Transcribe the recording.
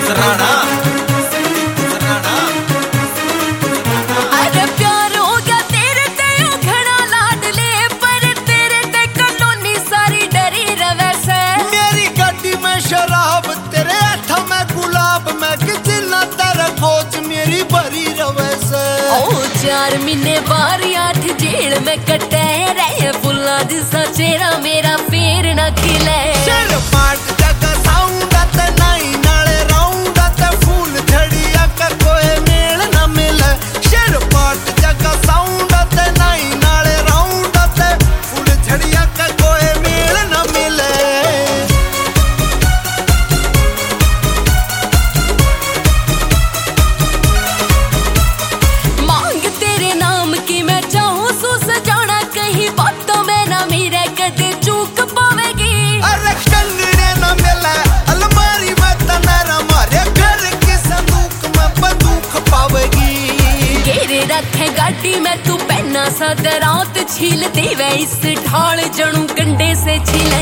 गुजराना। अरे प्यार हो गया तेरे ते घड़ा लाडले, पर तेरे ते कलोनी सारी डरी रवे से। मेरी गाड़ी में शराब, तेरे हाथ में गुलाब, मैं कितना तेरा कोच मेरी भरी रवे से। ओ 4 महीने बार 8 जेल में कटे रहे, फुल्ला दिसा चेहरा मेरा फेर न खिले। सिर पाट जगा साउंड ते नहीं नाले राउंड ते फूल झड़िया का कोई मेल न मिले। सिर पाट जगा साउंड ते नहीं नाले राउंड ते फूल झड़िया का कोई मेल न मिले। मांग तेरे नाम की मैं चाहूं सो सजाना, कहीं बातों में ना मेरे कदे चूक पावेगी। अरे कंगने न मिले अलमारी में तनेरा, मारे घर के संदूक में बंदूक पावेगी। घेरे रखे गाड़ी में तू पहना सा रात छील देवे, इस ढाल जणू कंडे से छील